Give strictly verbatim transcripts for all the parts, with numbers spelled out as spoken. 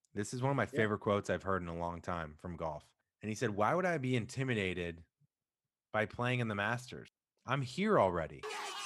This is one of my Yeah. favorite quotes I've heard in a long time from golf. And he said, "Why would I be intimidated by playing in the Masters? I'm here already."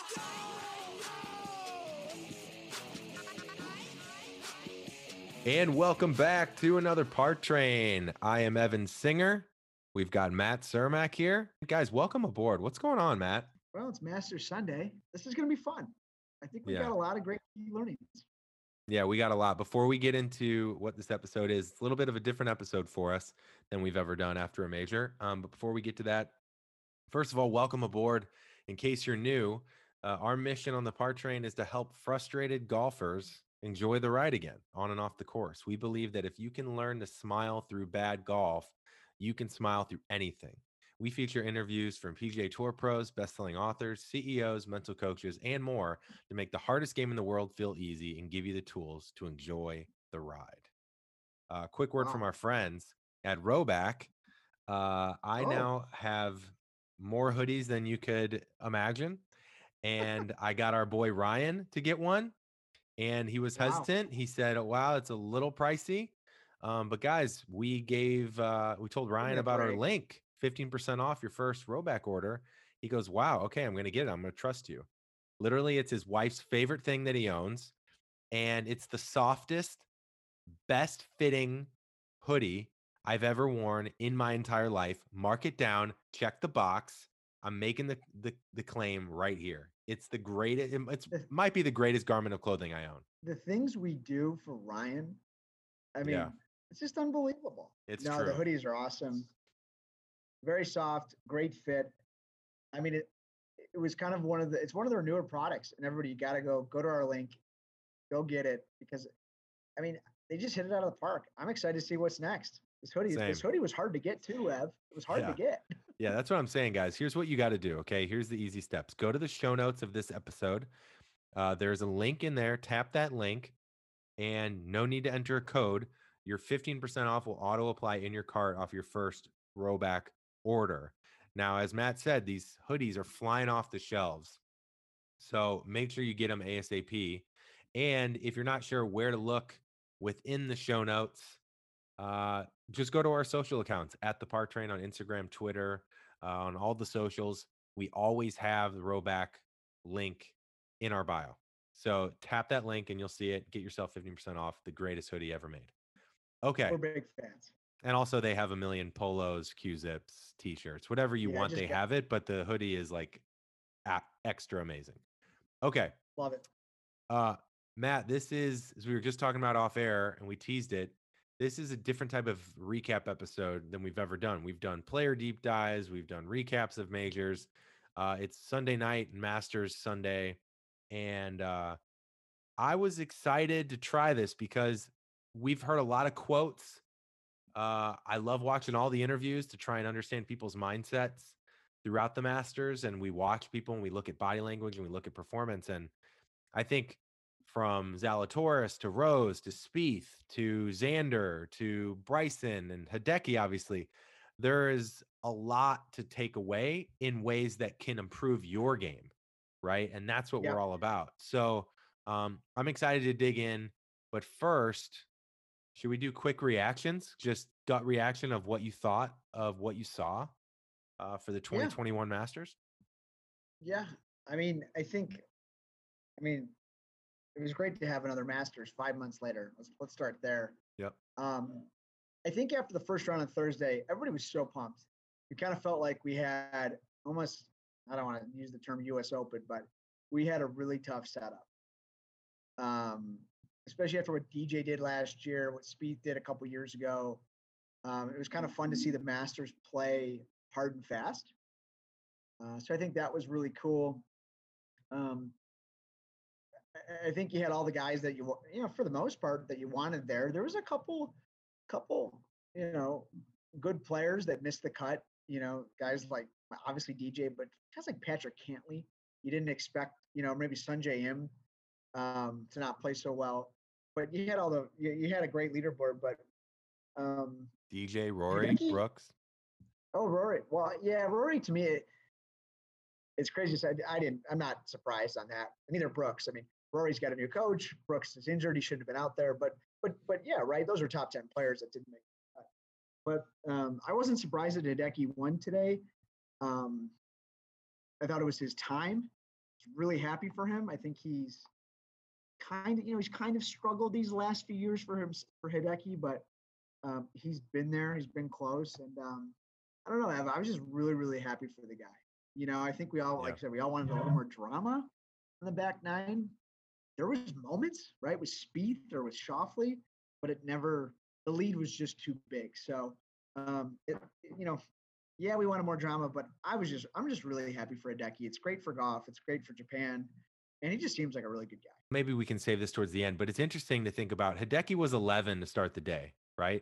And welcome back to another Part Train. I am Evan Singer. We've got Matt Cermak here. Guys, welcome aboard. What's going on, Matt? Well, it's Masters Sunday. This is going to be fun. I think we got Yeah. a lot of great key learnings. Yeah, we got a lot. Before we get into what this episode is, it's a little bit of a different episode for us than we've ever done after a major. Um, but before we get to that, first of all, welcome aboard. In case you're new, uh, our mission on the Part Train is to help frustrated golfers enjoy the ride again on and off the course. We believe that if you can learn to smile through bad golf, you can smile through anything. We feature interviews from P G A Tour pros, best-selling authors, C E Os, mental coaches, and more to make the hardest game in the world feel easy and give you the tools to enjoy the ride. Uh, quick word from Wow. our friends at Rhoback. Uh, I Oh, now have more hoodies than you could imagine. And I got our boy Ryan to get one. And he was wow. hesitant. He said, wow, it's a little pricey. Um, but guys, we gave, uh, we told Give me Ryan a about our break. link, fifteen percent off your first Rhoback order. He goes, wow, okay, I'm going to get it. I'm going to trust you. Literally, it's his wife's favorite thing that he owns. And it's the softest, best fitting hoodie I've ever worn in my entire life. Mark it down, check the box. I'm making the the, the claim right here. It's the greatest, it's The, might be the greatest garment of clothing I own. the things we do for Ryan, I Yeah, mean, it's just unbelievable. it's No, the true. hoodies are awesome. Very soft, great fit. I mean, it it was kind of one of the it's one of their newer products, and everybody you got to go go to our link, go get it because I mean they just hit it out of the park. I'm excited to see what's next. This hoodie this Same. hoodie was hard to get too, Ev. It was hard to Yeah. get. Yeah, that's what I'm saying, guys. Here's what you got to do. Okay. Here's the easy steps. Go to the show notes of this episode. Uh, there's a link in there. Tap that link, and no need to enter a code. Your fifteen percent off will auto apply in your cart off your first Rhoback order. Now, as Matt said, these hoodies are flying off the shelves. So make sure you get them ASAP. And if you're not sure where to look within the show notes, uh, just go to our social accounts at the Park Train on Instagram, Twitter, uh, on all the socials. We always have the Rhoback link in our bio. So tap that link and you'll see it. Get yourself fifteen percent off the greatest hoodie ever made. Okay. We're big fans. And also they have a million polos, Q-zips, t-shirts, whatever you Yeah, want, just they get have it, but the hoodie is like a- extra amazing. Okay. love it. Uh, Matt, this is, as we were just talking about off air and we teased it, this is a different type of recap episode than we've ever done. We've done player deep dives, we've done recaps of majors. Uh, it's Sunday night, Masters Sunday. And uh, I was excited to try this because we've heard a lot of quotes. Uh, I love watching all the interviews to try and understand people's mindsets throughout the Masters. And we watch people and we look at body language and we look at performance. And I think from Zalatoris to Rose to Spieth to Xander to Bryson and Hideki, obviously, there is a lot to take away in ways that can improve your game, right? And that's what we're Yeah. all about. So um, I'm excited to dig in. But first, should we do quick reactions? Just gut reaction of what you thought of what you saw uh, for the Yeah. twenty twenty-one Masters? Yeah. I mean, I think I mean, it was great to have another Masters five months later. Let's let's start there. Yep. Um, I think after the first round on Thursday, everybody was so pumped. We kind of felt like we had almost, I don't want to use the term U S Open, but we had a really tough setup. Um, especially after what D J did last year, what Spieth did a couple years ago. Um, it was kind of fun to see the Masters play hard and fast. Uh, so I think that was really cool. Um, I think you had all the guys that you you know for the most part that you wanted there. There was a couple couple you know good players that missed the cut. You know, guys like obviously D J, but guys like Patrick Cantley. You didn't expect you know maybe Sunjay Im um, to not play so well, but you had all the you, you had a great leaderboard. But um, D J, Rory, Hideki, Brooks. oh Rory, well yeah, Rory to me it, it's crazy. So I, I didn't. I'm not surprised on that. Neither Brooks. I mean, Rory's got a new coach. Brooks is injured. He shouldn't have been out there. But but but yeah, right. Those are top ten players that didn't make the cut. But um, I wasn't surprised that Hideki won today. Um, I thought it was his time. Really happy for him. I think he's kind of, you know, he's kind of struggled these last few years for him for Hideki, but um, he's been there. He's been close, and um, I don't know. Ev, I was just really, really happy for the guy. You know, I think we all, Yeah. like I said, we all wanted a little more drama in the back nine. There was moments, right, with Spieth or with Schauffele, but it never. The lead was just too big. So, um, it, you know, yeah, we wanted more drama, but I was just, I'm just really happy for Hideki. It's great for golf. It's great for Japan, and he just seems like a really good guy. Maybe we can save this towards the end, but it's interesting to think about. Hideki was eleven to start the day, right?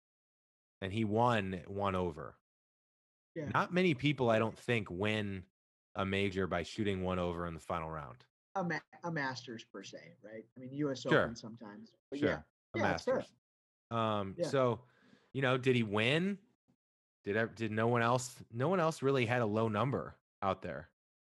And he won one over. Yeah. Not many people, I don't think, win a major by shooting one over in the final round. A, ma- a Masters per se, right? I mean, U S Sure. Open sometimes, but Sure. yeah, A yeah, it's fair. Masters. Um, Yeah. So, you know, did he win? Did I, did no one else? No one else really had a low number out there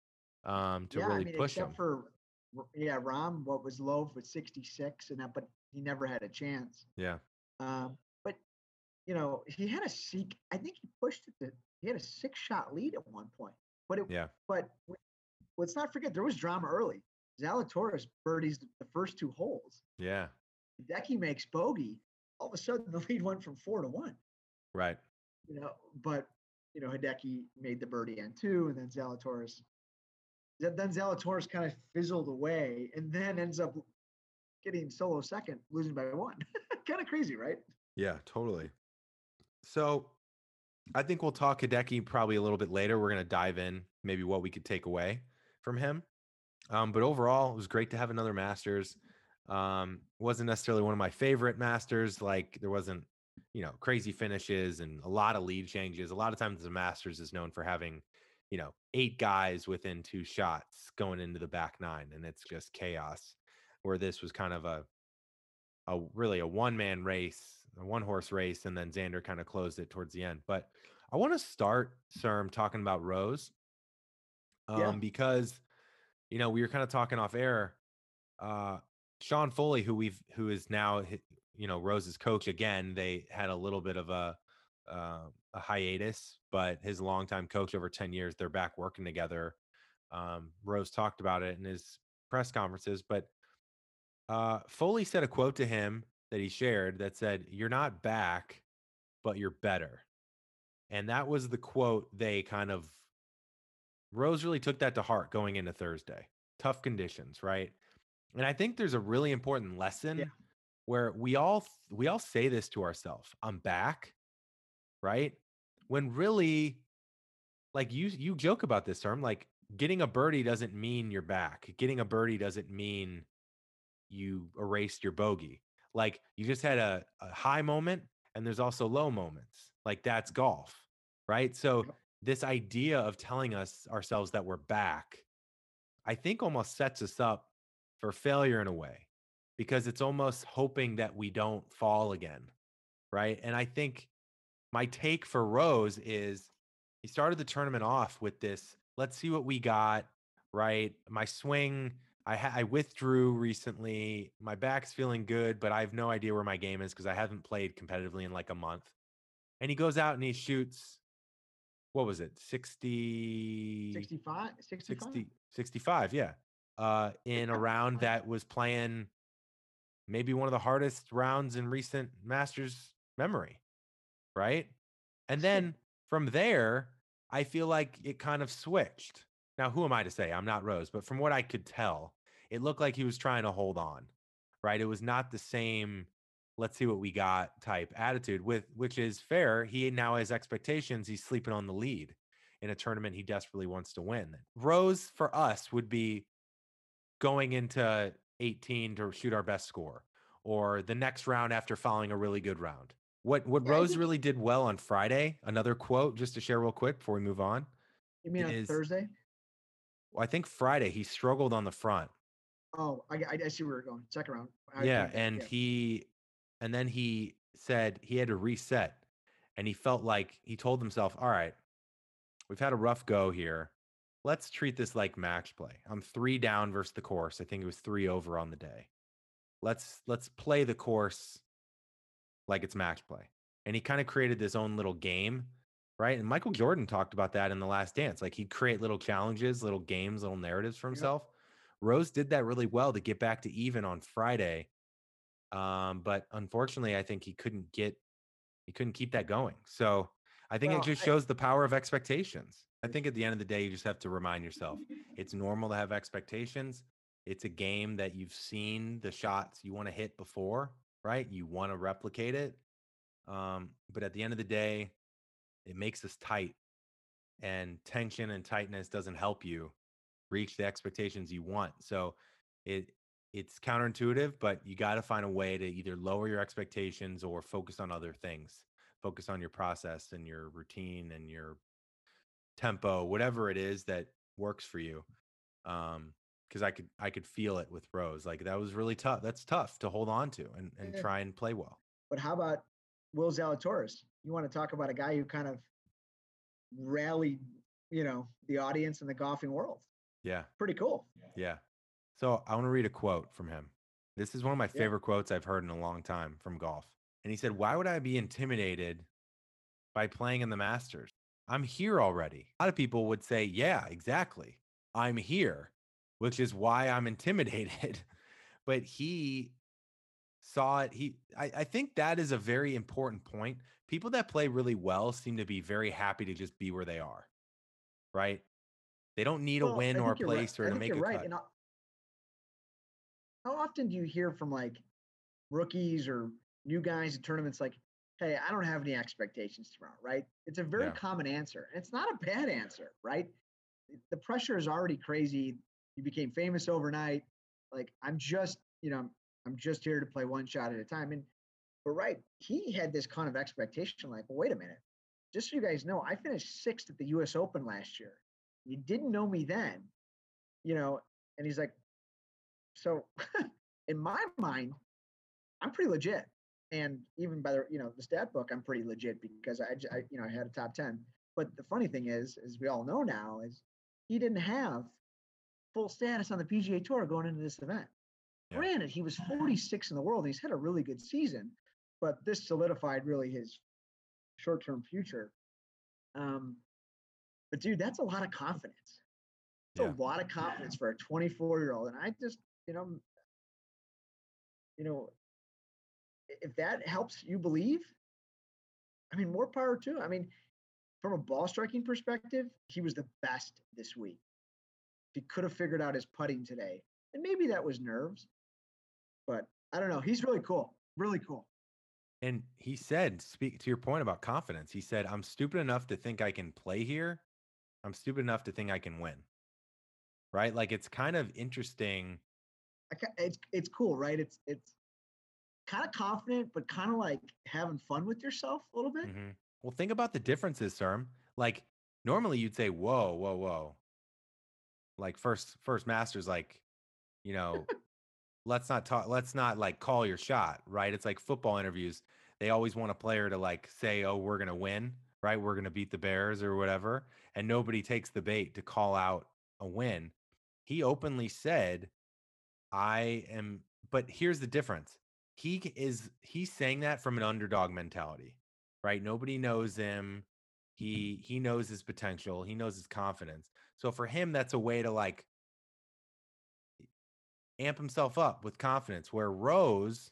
um, to Yeah, really I mean, push him. except for yeah, Rom, what was low with sixty-six, and that, but he never had a chance. Yeah. Um, but you know, he had a seek. I think he pushed it to. He had a six-shot lead at one point. But it, Yeah. but let's not forget there was drama early. Zalatoris birdies the first two holes. Yeah. Hideki makes bogey. All of a sudden, the lead went from four to one. Right. You know, but you know, Hideki made the birdie on two, and then Zalatoris. Then Zalatoris kind of fizzled away, and then ends up getting solo second, losing by one. Kind of crazy, right? Yeah, totally. So I think we'll talk Hideki probably a little bit later. We're going to dive in maybe what we could take away from him. Um, but overall, it was great to have another Masters. Um, wasn't necessarily one of my favorite Masters. Like there wasn't, you know, crazy finishes and a lot of lead changes. A lot of times the Masters is known for having, you know, eight guys within two shots going into the back nine, and it's just chaos. Where this was kind of a, a really a one man race, a one horse race, and then Xander kind of closed it towards the end. But I want to start, Serm, talking about Rose, um, Yeah. because you know we were kind of talking off air. Uh, Sean Foley, who we've who is now you know Rose's coach again, they had a little bit of a uh, a hiatus, but his longtime coach over ten years, they're back working together. Um, Rose talked about it in his press conferences, but uh, Foley said a quote to him that he shared that said, "You're not back, but you're better." And that was the quote they kind of, Rose really took that to heart going into Thursday. Tough conditions, right? And I think there's a really important lesson Yeah. where we all we all say this to ourselves, "I'm back," right? When really, like you you joke about this term, like getting a birdie doesn't mean you're back. Getting a birdie doesn't mean you erased your bogey. Like you just had a, a high moment and there's also low moments. Like that's golf, right? So this idea of telling us ourselves that we're back, I think almost sets us up for failure in a way, because it's almost hoping that we don't fall again, right? And I think my take for Rose is he started the tournament off with this, let's see what we got, right? My swing, I, ha- I withdrew recently. My back's feeling good, but I have no idea where my game is because I haven't played competitively in like a month. And he goes out and he shoots, what was it? sixty, sixty-five, sixty-five. sixty, sixty-five, yeah. Uh, in a round that was playing maybe one of the hardest rounds in recent Masters memory, right? And then from there, I feel like it kind of switched. Now, who am I to say? I'm not Rose, but from what I could tell, it looked like he was trying to hold on, right? It was not the same, let's see what we got type attitude, with which is fair. He now has expectations. He's sleeping on the lead in a tournament he desperately wants to win. Rose for us would be going into eighteen to shoot our best score, or the next round after following a really good round. What what Yeah, I Rose think- really did well on Friday, another quote just to share real quick before we move on. You mean on is- Thursday? Well, I think Friday he struggled on the front. Oh, I, I, I see where we're going. Second round. I Yeah, think that, and yeah. he and then he said he had to reset, and he felt like he told himself, "All right, we've had a rough go here. Let's treat this like match play. I'm three down versus the course. I think it was three over on the day. Let's let's play the course like it's match play. And he kind of created this own little game, right? And Michael Jordan talked about that in The Last Dance. Like he'd create little challenges, little games, little narratives for Yep. himself. Rose did that really well to get back to even on Friday. Um, but unfortunately, I think he couldn't get he couldn't keep that going. So I think it Well, just I, shows the power of expectations. I think at the end of the day, you just have to remind yourself it's normal to have expectations. It's a game that you've seen the shots you want to hit before, right? You want to replicate it. Um, but at the end of the day, it makes us tight, and tension and tightness doesn't help you reach the expectations you want. So it it's counterintuitive, but you got to find a way to either lower your expectations or focus on other things. Focus on your process and your routine and your tempo, whatever it is that works for you. Um, because I could I could feel it with Rose. Like that was really tough. That's tough to hold on to and, and eh, try and play well. but how about Will Zalatoris? You want to talk about a guy who kind of rallied, you know, the audience in the golfing world. Yeah. Pretty cool. Yeah. So I want to read a quote from him. This is one of my Yeah. favorite quotes I've heard in a long time from golf. And he said, "Why would I be intimidated by playing in the Masters? I'm here already." A lot of people would say, "Yeah, exactly. I'm here," which is why I'm intimidated. But he saw it. He, I, I think that is a very important point. People that play really well seem to be very happy to just be where they are, right? They don't need a Well, win I or a think you're right. place or I to think make you're a right. cut. And how how often do you hear from like rookies or new guys in tournaments like, hey, I don't have any expectations tomorrow, right? It's a very Yeah. common answer. And it's not a bad answer, right? The pressure is already crazy. You became famous overnight. Like, I'm just, you know, I'm just here to play one shot at a time. And but right, he had this kind of expectation, like, well, wait a minute. Just so you guys know, I finished sixth at the U S Open last year. You didn't know me then, you know, and he's like, so in my mind, I'm pretty legit. And even by the, you know, the stat book, I'm pretty legit because I, I, you know, I had a top ten. But the funny thing is, as we all know now, is he didn't have full status on the P G A Tour going into this event. Yeah. Granted, he was forty-six in the world and he's had a really good season, but this solidified really his short-term future. Um, but dude, that's a lot of confidence. It's Yeah. a lot of confidence for a twenty-four-year-old. And I just, you know, you know, if that helps you believe, I mean, more power to. I mean, from a ball striking perspective, he was the best this week. He could have figured out his putting today, and maybe that was nerves, but I don't know. He's really cool. Really cool. And he said, speak to your point about confidence. He said, "I'm stupid enough to think I can play here. I'm stupid enough to think I can win." Right? Like it's kind of interesting. I, it's it's cool, right? It's it's kind of confident, but kind of like having fun with yourself a little bit. Mm-hmm. Well, think about the differences, Serm. Like normally you'd say, "Whoa, whoa, whoa." Like first, first masters, like, you know, let's not talk, let's not like call your shot, right? It's like football interviews. They always want a player to like say, "Oh, we're going to win," right? We're going to beat the Bears or whatever. And nobody takes the bait to call out a win. He openly said, "I am," but here's the difference. He is, he's saying that from an underdog mentality, right? Nobody knows him. He, he knows his potential. He knows his confidence. So for him, that's a way to like amp himself up with confidence, where Rose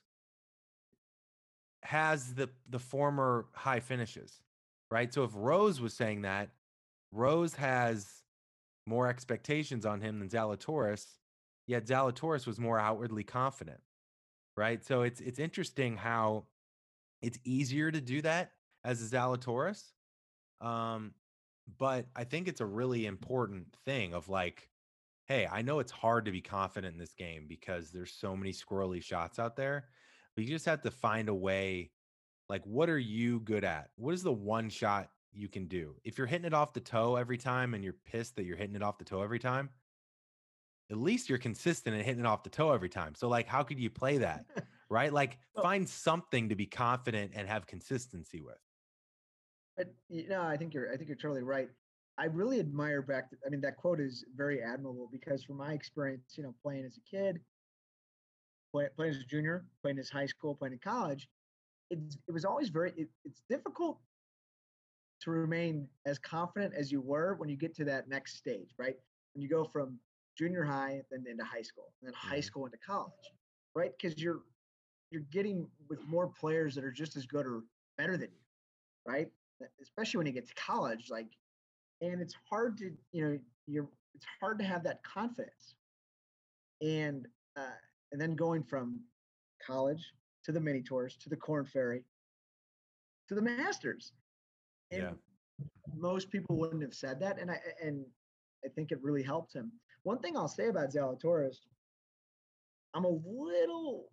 has the the former high finishes, right? So if Rose was saying that, Rose has more expectations on him than Zalatoris, yet Zalatoris was more outwardly confident, right? So it's it's interesting how it's easier to do that as a Zalatoris. Um, but I think it's a really important thing of like, hey, I know it's hard to be confident in this game because there's so many squirrely shots out there, but you just have to find a way. Like, what are you good at? What is the one shot you can do? If you're hitting it off the toe every time and you're pissed that you're hitting it off the toe every time, at least you're consistent and hitting it off the toe every time. So, like, how could you play that? Right? Like, Well, find something to be confident and have consistency with. but you know, I think you're I think you're totally right. I really admire back. I mean, that quote is very admirable because from my experience, you know, playing as a kid, play, playing as a junior, playing as high school, playing in college, it's it was always very it, it's difficult to remain as confident as you were when you get to that next stage, right? When you go from junior high then into high school, and then high Mhm. school into college, right? Because you're you're getting with more players that are just as good or better than you, right? E- Especially when you get to college, like, and it's hard to, you know, you're it's hard to have that confidence, and uh, and then going from college to the mini tours to the Corn Ferry to the Masters, Yeah. and most people wouldn't have said that, and I and I think it really helped him. One thing I'll say about Zalatoris, I'm a little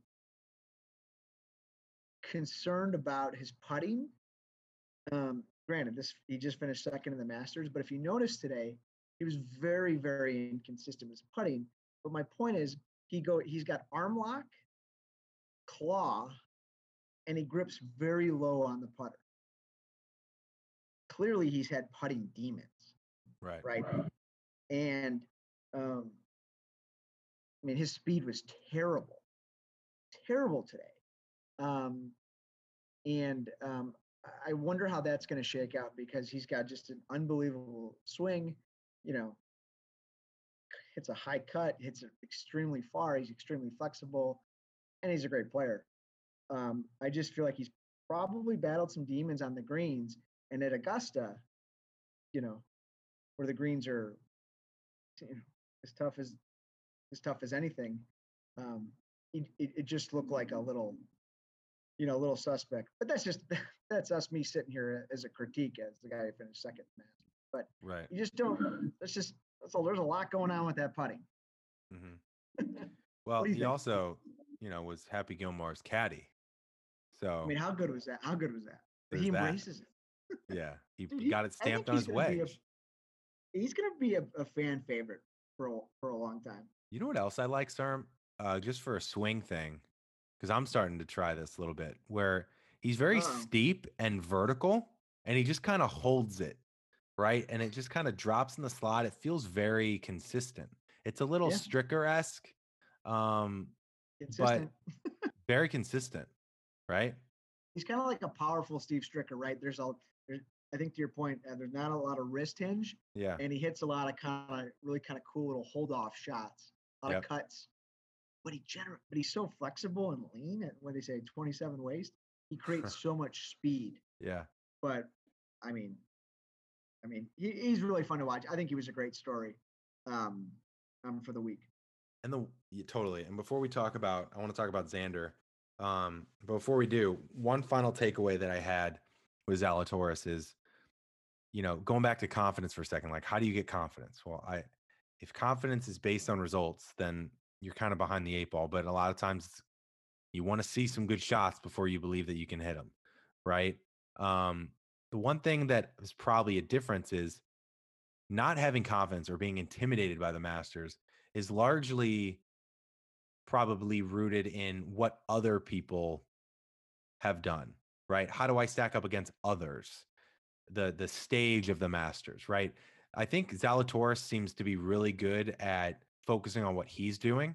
concerned about his putting. Um, granted, this he just finished second in the Masters, but if you notice today, he was very, very inconsistent with his putting. But my point is, he go he's got arm lock, claw, and he grips very low on the putter. Clearly, he's had putting demons, Right. right? And um, I mean, his speed was terrible, terrible today. Um, and um, I wonder how that's going to shake out because he's got just an unbelievable swing. You know, hits a high cut, hits it extremely far. He's extremely flexible, and he's a great player. Um, I just feel like he's probably battled some demons on the greens, and at Augusta, you know, where the greens are, you know, as tough as as tough as anything. Um, it, it, it just looked like a little, you know, a little suspect. But that's just that's us me sitting here as a critique as the guy who finished second in the Masters. But Right. you just don't. That's just that's all. There's a lot going on with that putting. hmm What Well, do you he think? also, you know, was Happy Gilmore's caddy. I So mean, how good was that? How good was that? He there's that. embraces it, Yeah. He, dude. he He, got it I think stamped on he's his gonna be a wedge. he's gonna be a, a fan favorite for a, for a long time. You know what else I like, Serm? Uh, just for a swing thing, because I'm starting to try this a little bit, where he's very Oh, steep and vertical, and he just kind of holds it, right? And it just kind of drops in the slot. It feels very consistent. It's a little yeah, Stricker esque, um, but consistent. very consistent, right? He's kind of like a powerful Steve Stricker, right? There's a, there's, I think to your point, uh, there's not a lot of wrist hinge, Yeah. and he hits a lot of kind of really kind of cool little hold off shots, a lot of Yep. cuts. But he gener- but he's so flexible and lean at what they say twenty-seven waist. He creates so much speed. Yeah. But I mean, I mean, he, he's really fun to watch. I think he was a great story um, um, for the week. And the yeah, totally. And before we talk about, I want to talk about Xander. Um, but before we do, one final takeaway that I had with Zalatoris is, you know, going back to confidence for a second. Like, how do you get confidence? Well, I, if confidence is based on results, then you're kind of behind the eight ball. But a lot of times, you want to see some good shots before you believe that you can hit them, right? Um, the one thing that is probably a difference is not having confidence or being intimidated by the Masters is largely probably rooted in what other people have done, right? How do I stack up against others? The the stage of the Masters, right? I think Zalatoris seems to be really good at focusing on what he's doing.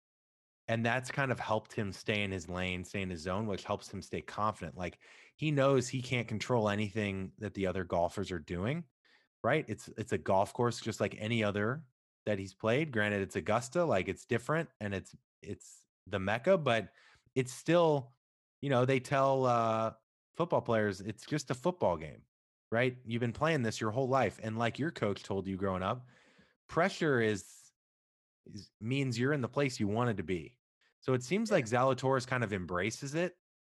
And that's kind of helped him stay in his lane, stay in his zone, which helps him stay confident. Like he knows he can't control anything that the other golfers are doing, right? It's it's a golf course just like any other that he's played. Granted, it's Augusta, like it's different and it's it's the Mecca, but it's still, you know, they tell uh football players it's just a football game, right? You've been playing this your whole life. And like your coach told you growing up, pressure is, is means you're in the place you wanted to be. So it seems Yeah. like Zalatoris kind of embraces it.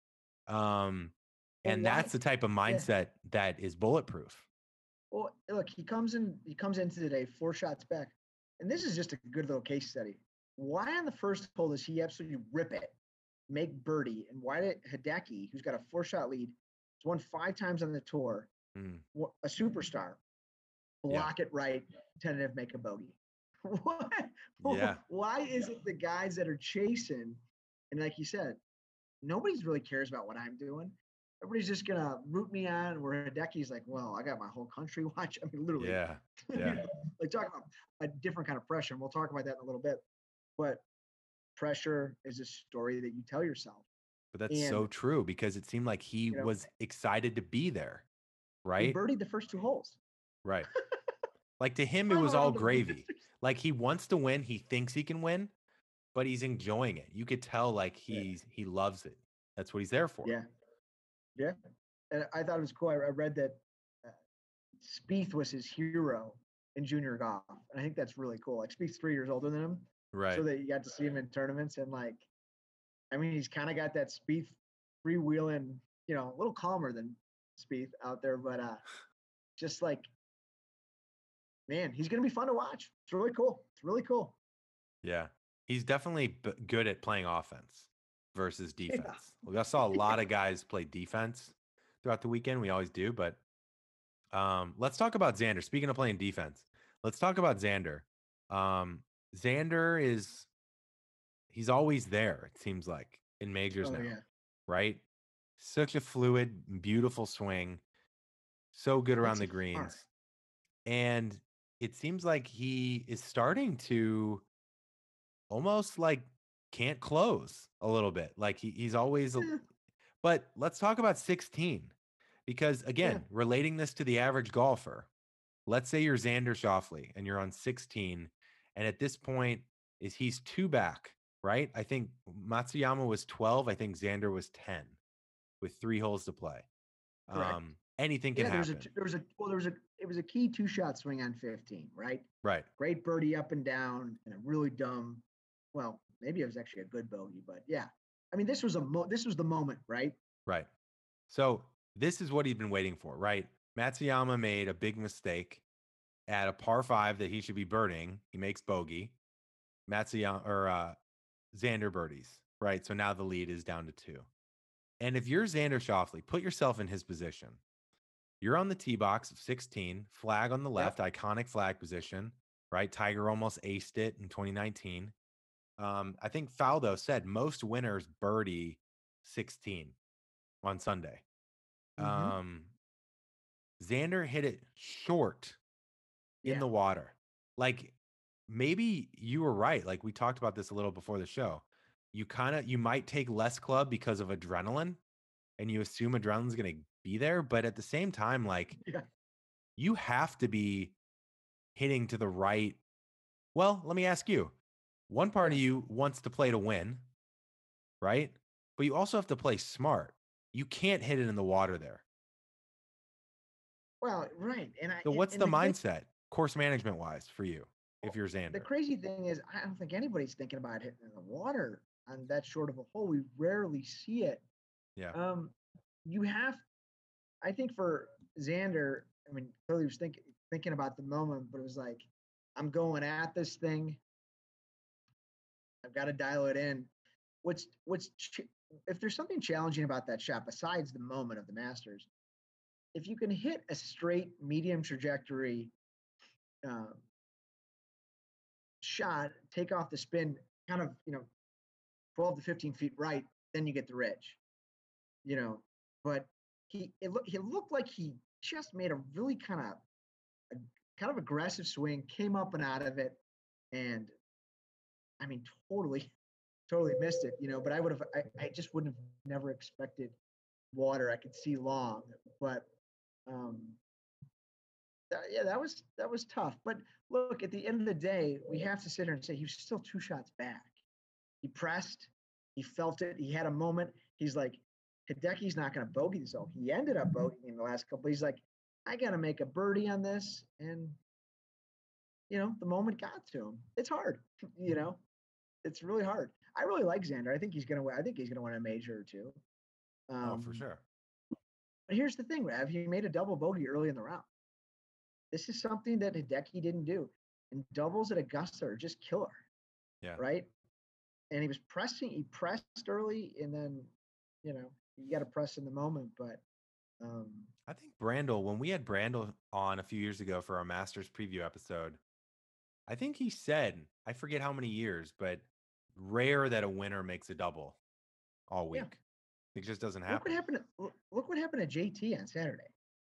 Um, Well, and why? that's the type of Yeah. mindset that is bulletproof. Well, look, he comes in. He comes into today four shots back, and this is just a good little case study. Why on the first hole does he absolutely rip it, make birdie, and why did Hideki, who's got a four shot lead, has won five times on the tour, Mm, a superstar, yeah. block it right, tentative make a bogey? What? Yeah. Why is it the guys that are chasing, and like you said, nobody's really cares about what I'm doing. Everybody's just gonna root me on. Where Hideki's like, well, I got my whole country watch. I mean, literally, Yeah. you Yeah. know, like talk about a different kind of pressure. And we'll talk about that in a little bit. But pressure is a story that you tell yourself. But that's And so true because it seemed like he you know, was excited to be there, he right? birdied the first two holes. Right. Like to him, it Final was all round of the gravy. Masters. Like he wants to win. He thinks he can win, but he's enjoying it. You could tell like Yeah. he's he loves it. That's what he's there for. Yeah. Yeah. And I thought it was cool. I, I read that uh, Spieth was his hero in junior golf. And I think that's really cool. Like Spieth's three years older than him. Right. So that you got to see him in tournaments. And like, I mean, he's kind of got that Spieth freewheeling, you know, a little calmer than Spieth out there, but uh, just like, man, he's going to be fun to watch. It's really cool. It's really cool. Yeah. He's definitely b- good at playing offense versus defense. Yeah. We saw a lot of guys play defense throughout the weekend. We always do, but um, let's talk about Xander. Speaking of playing defense, let's talk about Xander. Um, Xander is he's always there, it seems like, in majors Oh, now, yeah. right? Such a fluid, beautiful swing. So good around Hits the it far. greens. And it seems like he is starting to almost like can't close a little bit. Like he, he's always, a- Yeah. but let's talk about sixteen because again, Yeah. relating this to the average golfer, let's say you're Xander Schauffele and you're on sixteen. And at this point is he's two back, right? I think Matsuyama was twelve. I think Xander was ten with three holes to play. Correct. Um, anything can Yeah, there was a happen. there was a well there was a it was a key two shot swing on fifteen, right? Right. Great birdie up and down and a really dumb, well maybe it was actually a good bogey, but yeah, I mean this was a mo- this was the moment, right? Right. So this is what he'd been waiting for, right? Matsuyama made a big mistake at a par five that he should be birding. He makes bogey. Matsuyama or uh, Xander birdies, right? So now the lead is down to two. And if you're Xander Schauffele, put yourself in his position. You're on the tee box of sixteen, flag on the left, Yep. iconic flag position, right? Tiger almost aced it in twenty nineteen. Um, I think Faldo said most winners birdie sixteen on Sunday. Mm-hmm. Um, Xander hit it short in Yeah. the water. Like maybe you were right. Like we talked about this a little before the show. You kind of you might take less club because of adrenaline and you assume adrenaline's going to be there, but at the same time like Yeah. you have to be hitting to the right. Well, let me ask you. One part Yeah. of you wants to play to win, right? But you also have to play smart. You can't hit it in the water there. Well, right. And I So and, what's and the the cra- mindset, course management wise, for you if you're the Xander? crazy thing is I don't think anybody's thinking about hitting in the water on that short of a hole. We rarely see it. Yeah. Um, you have I think for Xander, I mean, clearly he was thinking thinking about the moment, but it was like, I'm going at this thing. I've got to dial it in. What's what's ch- if there's something challenging about that shot besides the moment of the Masters, if you can hit a straight medium trajectory uh, shot, take off the spin, kind of you know, twelve to fifteen feet right, then you get the ridge. You know, but he it looked he looked like he just made a really kind of a kind of aggressive swing, came up and out of it, and I mean, totally, totally missed it, you know. But I would have, I, I just wouldn't have never expected water. I could see long, but um, that, yeah, that was that was tough. But look, at the end of the day, we have to sit here and say he was still two shots back. He pressed, he felt it, he had a moment. He's like, Hideki's not going to bogey this. So he ended up bogeying in the last couple. He's like, I got to make a birdie on this, and you know, the moment got to him. It's hard, you know. It's really hard. I really like Xander. I think he's gonna win. I think he's gonna win a major or two. Oh, Um, for sure. but here's the thing, Rav. He made a double bogey early in the round. This is something that Hideki didn't do. And doubles at Augusta are just killer. Yeah. Right. And he was pressing. He pressed early, and then, you know, you got to press in the moment. But um, I think Brandel, when we had Brandel on a few years ago for our Masters preview episode, I think he said, I forget how many years, but rare that a winner makes a double all yeah, week. It just doesn't look what happen. happened. To, look what happened to J T on Saturday.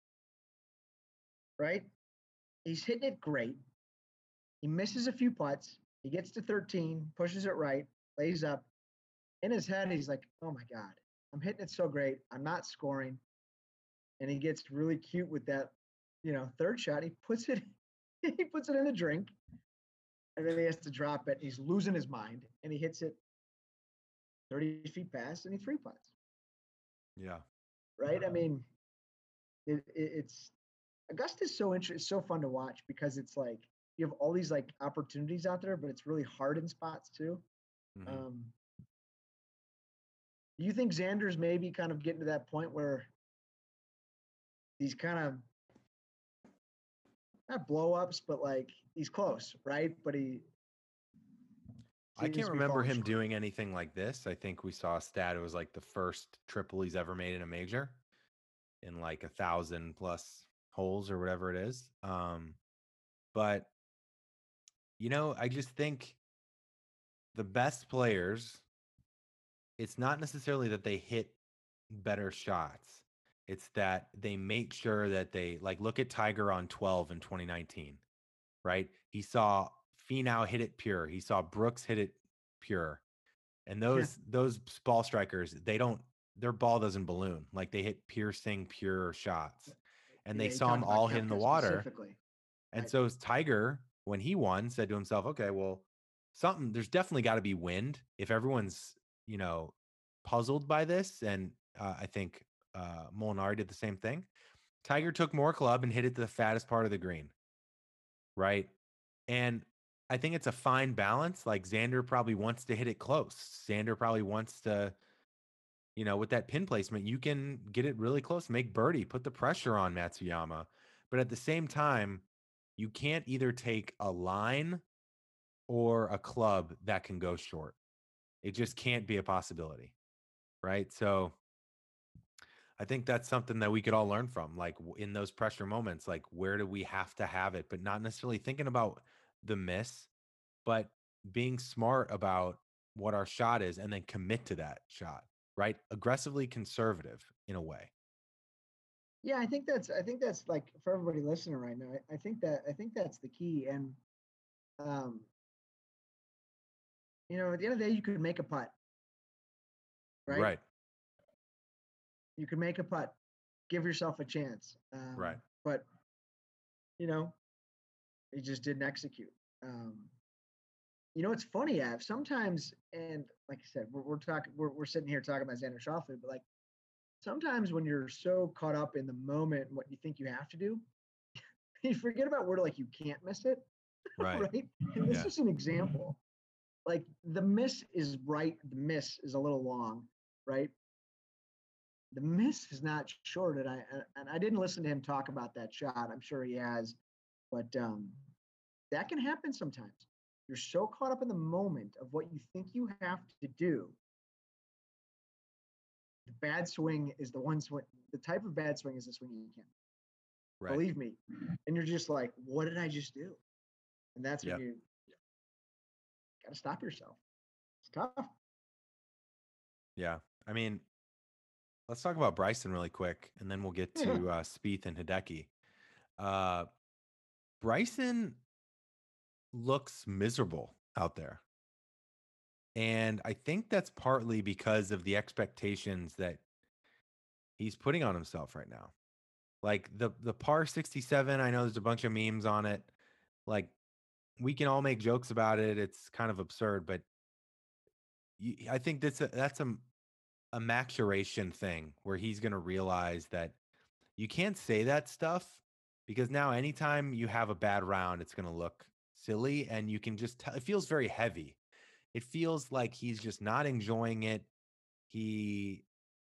Right. He's hitting it great. He misses a few putts. He gets to thirteen, pushes it right, lays up. In his head, he's like, "Oh my God, I'm hitting it so great. I'm not scoring. And he gets really cute with that, you know, third shot. He puts it, he puts it in a drink, and then he has to drop it. He's losing his mind, and he hits it thirty feet past, and he three putts. Yeah. Right. I mean, it, it, it's Augusta's so interesting. It's so fun to watch because it's like you have all these like opportunities out there, but it's really hard in spots too. Mm-hmm. Um, do you think Xander's maybe kind of getting to that point where he's kind of not blow ups, but like he's close, right? But he. I can't remember him short. doing anything like this. I think we saw a stat. It was like the first triple he's ever made in a major in like a thousand plus holes or whatever it is. Um, but, you know, I just think the best players, it's not necessarily that they hit better shots. It's that they make sure that they like look at Tiger on twelve in twenty nineteen, right? He saw Finau hit it pure. He saw Brooks hit it pure. And those yeah. those ball strikers, they don't their ball doesn't balloon. Like they hit piercing, pure shots. And yeah, they saw them all hit in the water. And right. so Tiger, when he won, said to himself, okay, well, something, there's definitely got to be wind. If everyone's, you know, puzzled by this, and uh, I think uh, Molinari did the same thing. Tiger took more club and hit it to the fattest part of the green. Right. And I think it's a fine balance. Like Xander probably wants to hit it close. Xander probably wants to, you know, with that pin placement, you can get it really close, make birdie, put the pressure on Matsuyama. But at the same time, you can't either take a line or a club that can go short. It just can't be a possibility. Right. So I think that's something that we could all learn from, like in those pressure moments, like where do we have to have it, but not necessarily thinking about the miss, but being smart about what our shot is and then commit to that shot, right? Aggressively conservative in a way. Yeah, I think that's, I think that's like for everybody listening right now, I, I think that, I think that's the key. And, um, you know, at the end of the day, you could make a putt. Right. Right. You could make a putt, give yourself a chance. Um, right. But, you know, he just didn't execute. Um, you know, it's funny, Av, sometimes, and like I said, we're, we're talking, we're, we're sitting here talking about Xander Schauffele, but like sometimes when you're so caught up in the moment and what you think you have to do, you forget about where like you can't miss it. Right. right. And this yeah. is an example. Like the miss is right. The miss is a little long, right? The miss is not short. And I, and I didn't listen to him talk about that shot. I'm sure he has, but um, that can happen sometimes. You're so caught up in the moment of what you think you have to do. The bad swing is the one swing, the type of bad swing is the swing you can't. Right. Believe me. And you're just like, what did I just do? And that's when yep. you got to stop yourself. It's tough. Yeah. I mean, let's talk about Bryson really quick, and then we'll get to yeah. uh, Spieth and Hideki. Uh, Bryson looks miserable out there. And I think that's partly because of the expectations that he's putting on himself right now. Like the the par sixty-seven, I know there's a bunch of memes on it. Like we can all make jokes about it. It's kind of absurd, but you, I think that's a, that's a, a maturation thing where he's going to realize that you can't say that stuff because now anytime you have a bad round, it's going to look silly and you can just tell it feels very heavy. It feels like he's just not enjoying it. He,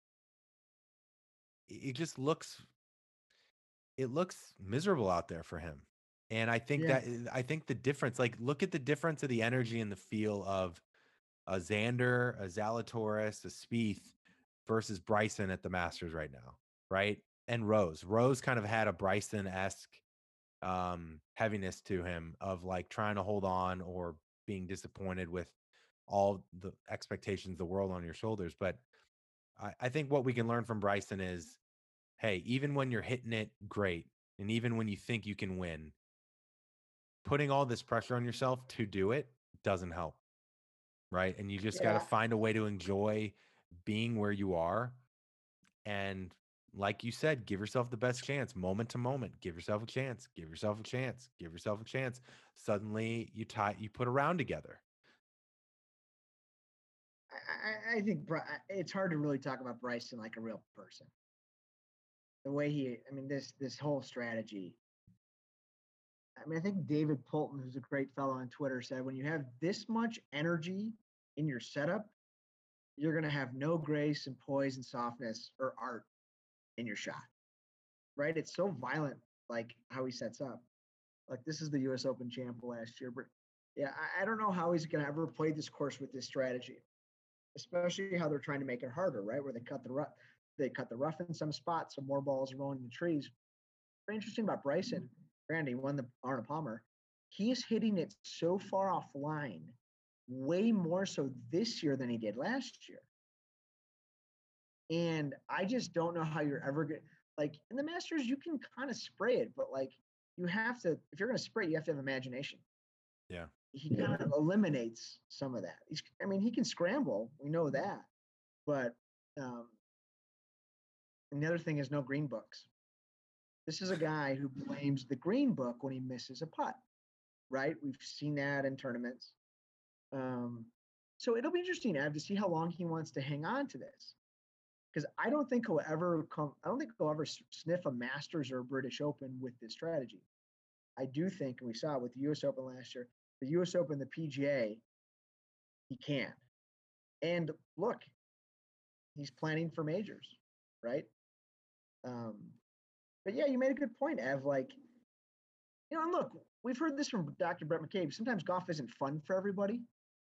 it just looks, it looks miserable out there for him. And I think yeah. that, I think the difference, like look at the difference of the energy and the feel of a Xander, a Zalatoris, a Spieth versus Bryson at the Masters right now. Right. And Rose, Rose kind of had a Bryson-esque um, heaviness to him of like trying to hold on or being disappointed with all the expectations, the world on your shoulders. But I, I think what we can learn from Bryson is, hey, even when you're hitting it great, and even when you think you can win, putting all this pressure on yourself to do it doesn't help. Right. And you just yeah. got to find a way to enjoy being where you are. And like you said, give yourself the best chance, moment to moment. Give yourself a chance. Give yourself a chance. Give yourself a chance. Suddenly, you tie, you put a round together. I, I, I think Bry- it's hard to really talk about Bryson like a real person. The way he, I mean, this this whole strategy. I mean, I think David Polton, who's a great fellow on Twitter, said when you have this much energy in your setup, you're going to have no grace and poise and softness or art in your shot. Right? It's so violent, like how he sets up. Like this is the U S Open champ last year, but yeah, I, I don't know how he's going to ever play this course with this strategy, especially how they're trying to make it harder, right? Where they cut the rough, they cut the rough in some spots, so more balls are rolling in the trees. Very interesting about Bryson. Randy won the Arnold Palmer. He's hitting it so far offline, way more so this year than he did last year. And I just don't know how you're ever going to, like in the Masters, you can kind of spray it, but like you have to, if you're going to spray, you have to have imagination. Yeah. He kind of eliminates some of that. He's, I mean, he can scramble. We know that. But um, and the other thing is no green books. This is a guy who blames the green book when he misses a putt, right? We've seen that in tournaments. Um, so it'll be interesting, Ev, to see how long he wants to hang on to this. Because I don't think he'll ever come, I don't think he'll ever sniff a Masters or a British Open with this strategy. I do think, and we saw it with the U S Open last year, the U S Open, the P G A, he can. And look, he's planning for majors, right? Um, but yeah, you made a good point, Ev. Like, you know, and look, we've heard this from Doctor Brett McCabe. Sometimes golf isn't fun for everybody.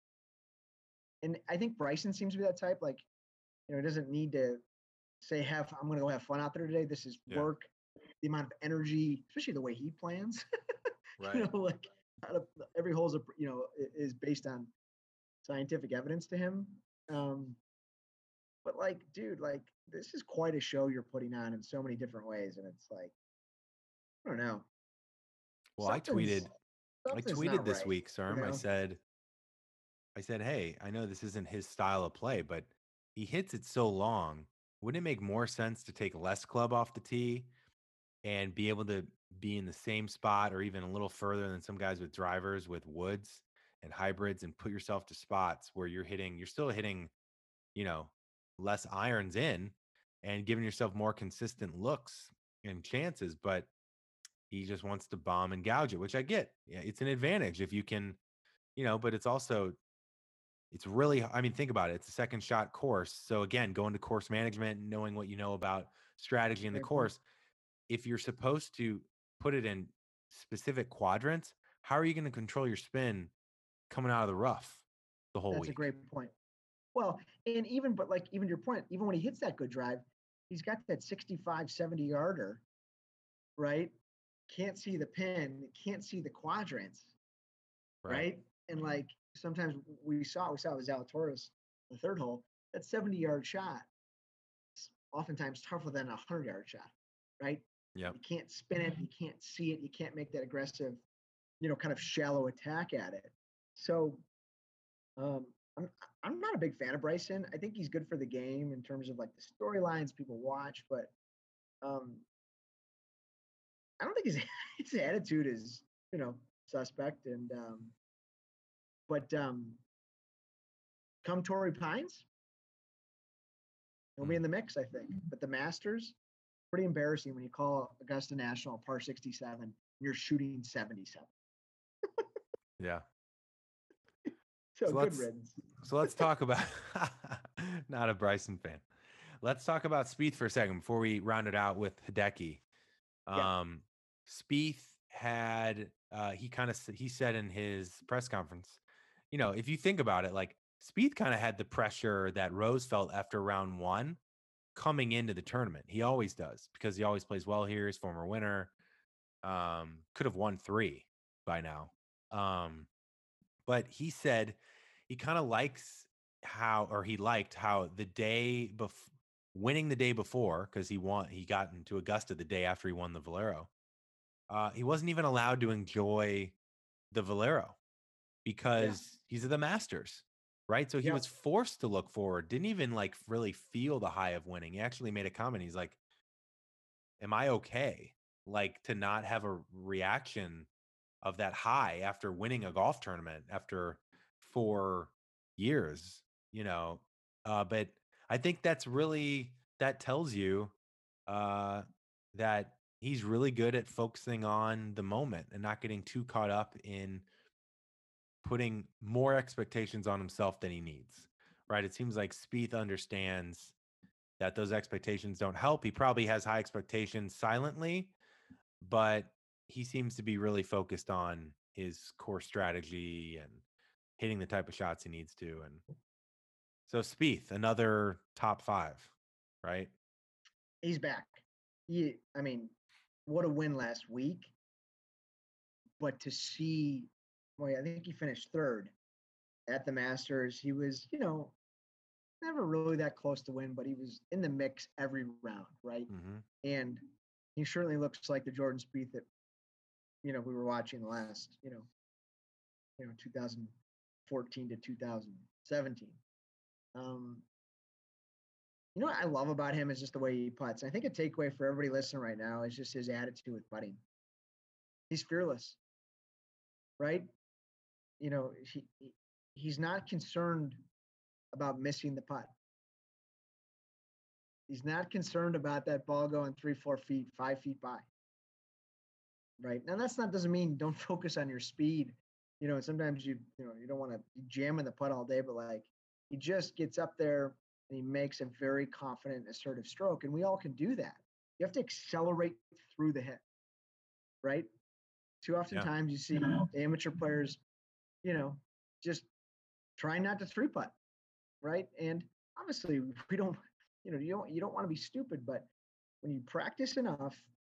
And I think Bryson seems to be that type. Like, you know, he doesn't need to say, have, I'm going to go have fun out there today. This is Yeah. work, the amount of energy, especially the way he plans. Right. You know, like every hole's, a, you know, is based on scientific evidence to him. Um, but like, dude, like this is quite a show you're putting on in so many different ways. And it's like, I don't know. Well, I tweeted, I something's tweeted not this right, week, you Serm. I know? said, I said, hey, I know this isn't his style of play, but he hits it so long. Wouldn't it make more sense to take less club off the tee and be able to be in the same spot or even a little further than some guys with drivers with woods and hybrids and put yourself to spots where you're hitting, you're still hitting, you know, less irons in and giving yourself more consistent looks and chances. But he just wants to bomb and gouge it, which I get. Yeah, it's an advantage if you can, you know, but it's also, it's really, I mean, think about it. It's a second shot course. So again, going to course management, knowing what you know about strategy in the Great point. course, if you're supposed to put it in specific quadrants, how are you going to control your spin coming out of the rough the whole That's a week? great point. Well, and even, but like, even your point, even when he hits that good drive, he's got that sixty-five, seventy yarder, right? Can't see the pin, can't see the quadrants, Right. right? And like sometimes we saw, we saw with Zalatoris, the third hole, that seventy yard shot, is oftentimes tougher than a hundred yard shot, right? Yep. You can't spin it, you can't see it, you can't make that aggressive, you know, kind of shallow attack at it. So um, I'm I'm not a big fan of Bryson. I think he's good for the game in terms of like the storylines people watch, but um, I don't think his his attitude is, you know, suspect. And um, but um, come Torrey Pines, he'll be Hmm. in the mix, I think. But the Masters, pretty embarrassing when you call Augusta National par sixty-seven and you're shooting seventy-seven. Yeah. So So good let's riddance. so let's talk about not a Bryson fan. Let's talk about Spieth for a second before we round it out with Hideki. Yeah. Um, Spieth had uh, he kind of he said in his press conference, you know, if you think about it, like Spieth kind of had the pressure that Rose felt after round one coming into the tournament. He always does because he always plays well here. He's former winner. Um, could have won three by now. Um, but he said he kind of likes how, or he liked how the day before winning the day before, because he won, he got into Augusta the day after he won the Valero. Uh, he wasn't even allowed to enjoy the Valero because Yeah. he's at the Masters. right? So he Yep. was forced to look forward, didn't even like really feel the high of winning. He actually made a comment. He's like, am I okay? Like to not have a reaction of that high after winning a golf tournament after four years, you know. Uh, but I think that's really that tells you uh, that he's really good at focusing on the moment and not getting too caught up in putting more expectations on himself than he needs. Right? It seems like Spieth understands that those expectations don't help. He probably has high expectations silently, but he seems to be really focused on his core strategy and hitting the type of shots he needs to. And so Spieth, another top five, right? He's back. He, I mean, what a win last week. But to see, well, I think he finished third at the Masters. He was, you know, never really that close to win, but he was in the mix every round, right? Mm-hmm. And he certainly looks like the Jordan Spieth that, you know, we were watching the last, you know, you know, two thousand fourteen to two thousand seventeen. Um, you know what I love about him is just the way he puts. I think a takeaway for everybody listening right now is just his attitude with putting. He's fearless, right? You know, he, he he's not concerned about missing the putt. He's not concerned about that ball going three, four feet, five feet by. Right now, that's not doesn't mean don't focus on your speed. You know, sometimes you you know you don't want to jam in the putt all day, but like he just gets up there and he makes a very confident, assertive stroke, and we all can do that. You have to accelerate through the hit, right? Too often Yeah. times you see amateur players, you know, just trying not to three putt, right? And obviously, we don't, you know, you don't you don't want to be stupid, but when you practice enough,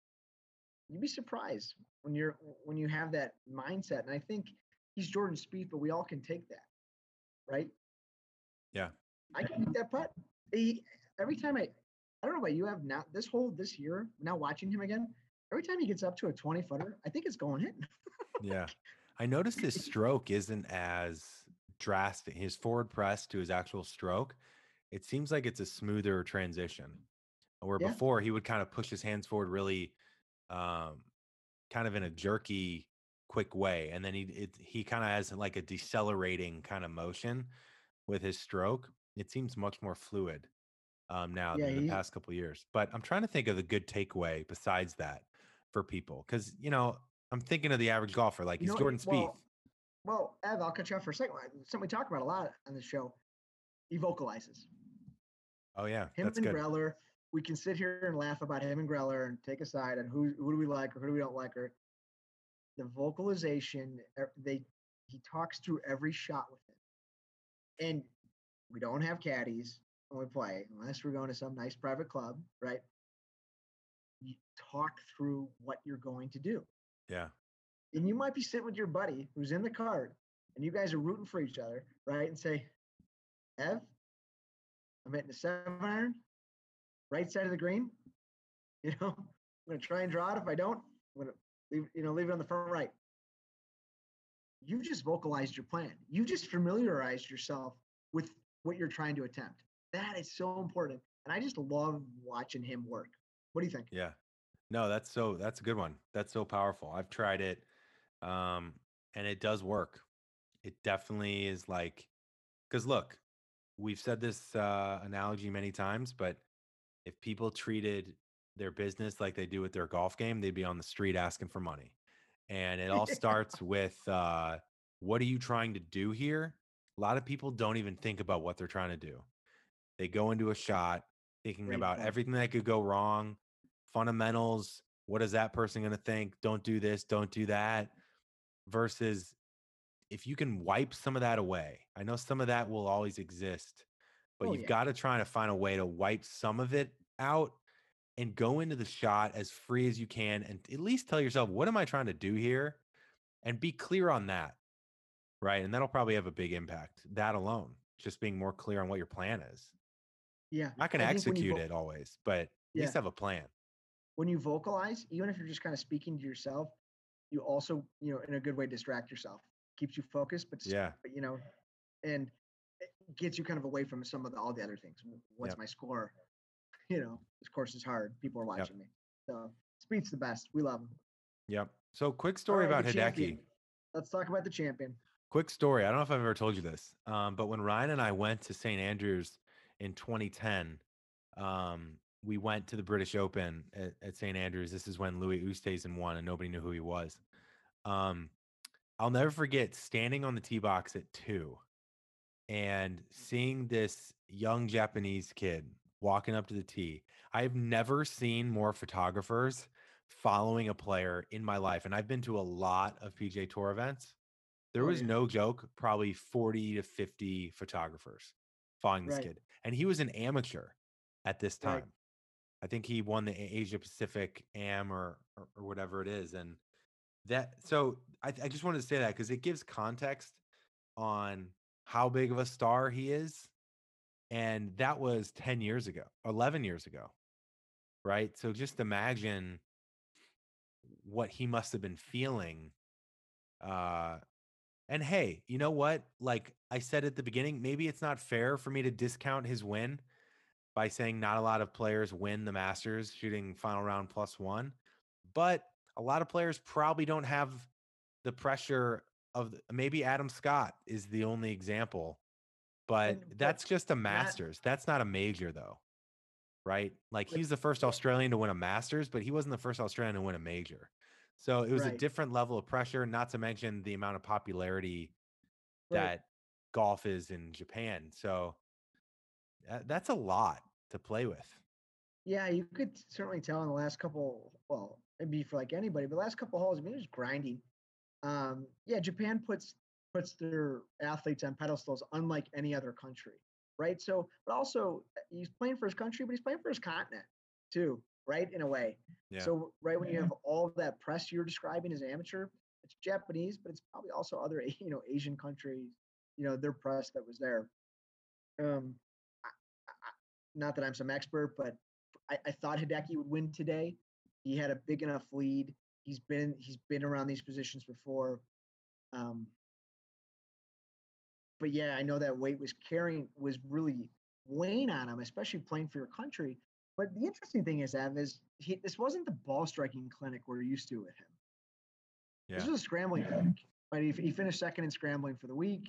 you'd be surprised when you're when you have that mindset. And I think he's Jordan Spieth, but we all can take that, right? Yeah. I can make that putt. He, every time I, I don't know about you, have not this whole this year now watching him again. Every time he gets up to a twenty footer, I think it's going in. Yeah. I noticed his stroke isn't as drastic. His forward press to his actual stroke, it seems like it's a smoother transition. Where Yeah, before he would kind of push his hands forward really um kind of in a jerky quick way, and then he it, he kind of has like a decelerating kind of motion with his stroke. It seems much more fluid um now yeah, than the he, past couple years. But I'm trying to think of the good takeaway besides that for people, because you know I'm thinking of the average golfer, like you he's know, Jordan Spieth. well, well, Ev, I'll cut you off for a second. Something we talk about a lot on the show. He vocalizes. Oh yeah, Him that's and good. Greller, we can sit here and laugh about him and Greller and take a side and who who do we like or who do we don't like, or the vocalization. They he talks through every shot with him, and we don't have caddies when we play unless we're going to some nice private club, right? You talk through what you're going to do, Yeah. and you might be sitting with your buddy who's in the cart, and you guys are rooting for each other, right? And say, Ev, I'm hitting the seven iron, right side of the green. You know, I'm going to try and draw it. If I don't, I'm going to leave, you know, leave it on the front right. You just vocalized your plan. You just familiarized yourself with what you're trying to attempt. That is so important. And I just love watching him work. What do you think? Yeah. No, that's so that's a good one. That's so powerful. I've tried it um and it does work. It definitely is like, cuz look, we've said this uh analogy many times, but if people treated their business like they do with their golf game, they'd be on the street asking for money. And it all starts with uh what are you trying to do here? A lot of people don't even think about what they're trying to do. They go into a shot thinking Great about point. everything that could go wrong, fundamentals. What is that person going to think? Don't do this, don't do that. Versus if you can wipe some of that away, I know some of that will always exist, but Oh, you've yeah. got to try to find a way to wipe some of it out and go into the shot as free as you can and at least tell yourself, what am I trying to do here? And be clear on that. Right. And that'll probably have a big impact. That alone, just being more clear on what your plan is. Yeah. Not going I to think when you, execute vo- it always, but at yeah, least have a plan. when you vocalize, even if you're just kind of speaking to yourself, you also, you know, in a good way, distract yourself. Keeps you focused, but, Yeah. but you know, and gets you kind of away from some of the, all the other things. What's Yep. my score? You know, this course is hard. People are Yep. watching me. So Speed's the best. We love him. Yep. So quick All story right, about the champion. Hideki. Let's talk about the champion. Quick story. I don't know if I've ever told you this, um, but when Ryan and I went to Saint Andrews in twenty ten, um, we went to the British Open at, at Saint Andrews. This is when Louis Oosthuizen won, and nobody knew who he was. Um, I'll never forget standing on the tee box at two and seeing this young Japanese kid walking up to the tee. I've never seen more photographers following a player in my life, and I've been to a lot of P G A Tour events. There Oh was yeah. no joke, probably forty to fifty photographers following this Right. kid. And he was an amateur at this Right. time. I think he won the A- Asia Pacific Am or, or or whatever it is. And that so I, I just wanted to say that because it gives context on how big of a star he is. And that was ten years ago, eleven years ago. Right. So just imagine what he must have been feeling uh And hey, you know what? Like I said at the beginning, maybe it's not fair for me to discount his win by saying not a lot of players win the Masters shooting final round plus one, but a lot of players probably don't have the pressure of the, maybe Adam Scott is the only example, but And but that's just a not Masters. That's not a major though, right? Like but he's the first yeah, Australian to win a Masters, but he wasn't the first Australian to win a major. So it was a right. different level of pressure, not to mention the amount of popularity Right. that golf is in Japan. So uh, that's a lot to play with. Yeah, you could certainly tell in the last couple, well, maybe for like anybody, but the last couple holes, I mean, it was grinding. Um, yeah, Japan puts puts their athletes on pedestals unlike any other country, right? So, but also he's playing for his country, but he's playing for his continent too, right? In a way. Yeah. So, right when you have all of that press you're describing as amateur, it's Japanese, but it's probably also other, you know, Asian countries, you know, their press that was there. Um, I, I, not that I'm some expert, but I, I thought Hideki would win today. He had a big enough lead. He's been he's been around these positions before. Um, but yeah, I know that weight was carrying was really weighing on him, especially playing for your country. But the interesting thing is, Ev, is he, this wasn't the ball striking clinic we're used to with him. This Yeah. was a scrambling clinic. But he, he finished second in scrambling for the week.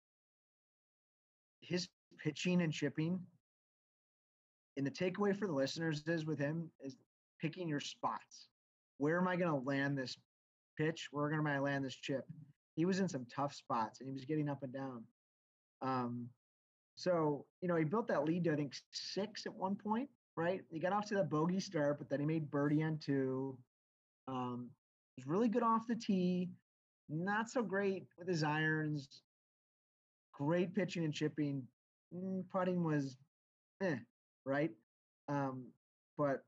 His pitching and chipping, and the takeaway for the listeners is with him is picking your spots. Where am I going to land this pitch? Where am I going to land this chip? He was in some tough spots and he was getting up and down. Um, so, you know, he built that lead to, I think, six at one point, right? He got off to that bogey start, but then he made birdie on two. Um, was really good off the tee, not so great with his irons. Great pitching and chipping. Mm, putting was eh, right? Um, but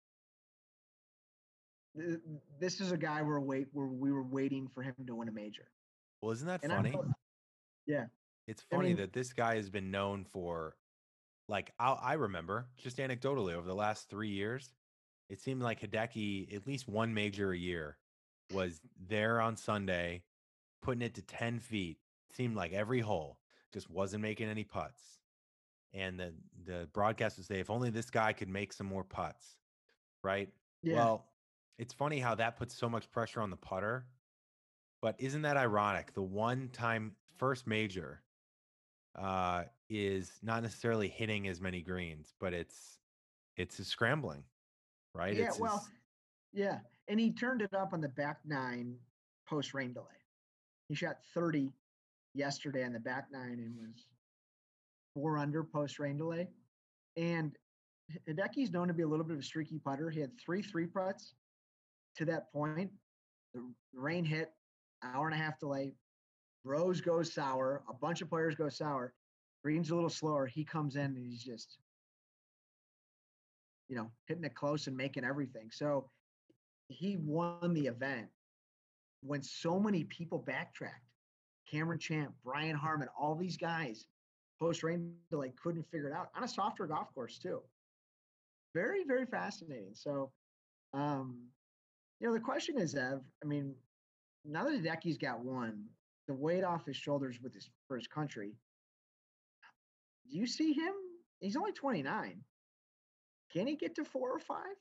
th- this is a guy we're wait where we were waiting for him to win a major. Well, isn't that And I'm funny? yeah. It's I funny mean, that this guy has been known for, like, I, I remember just anecdotally over the last three years, it seemed like Hideki, at least one major a year, was there on Sunday, putting it to ten feet. Seemed like every hole, just wasn't making any putts. And the the broadcast would say, if only this guy could make some more putts, right? yeah. Well, it's funny how that puts so much pressure on the putter, but isn't that ironic? The one time first major uh, is not necessarily hitting as many greens, but it's it's a scrambling, right? Yeah, It's well, his, yeah. And he turned it up on the back nine post rain delay. He shot thirty yesterday on the back nine and was four under post rain delay. And Hideki's known to be a little bit of a streaky putter. He had three three putts to that point. The rain hit, hour and a half delay. Rose goes sour. A bunch of players go sour. Green's a little slower. He comes in and he's just, you know, hitting it close and making everything. So he won the event when so many people backtracked. Cameron Champ, Brian Harman, all these guys post rain delay couldn't figure it out on a softer golf course too. Very, very fascinating. So, um, you know, the question is, Ev, I mean, now that Hideki's got one, the weight off his shoulders with his for his country, do you see him? He's only twenty-nine. Can he get to four or five?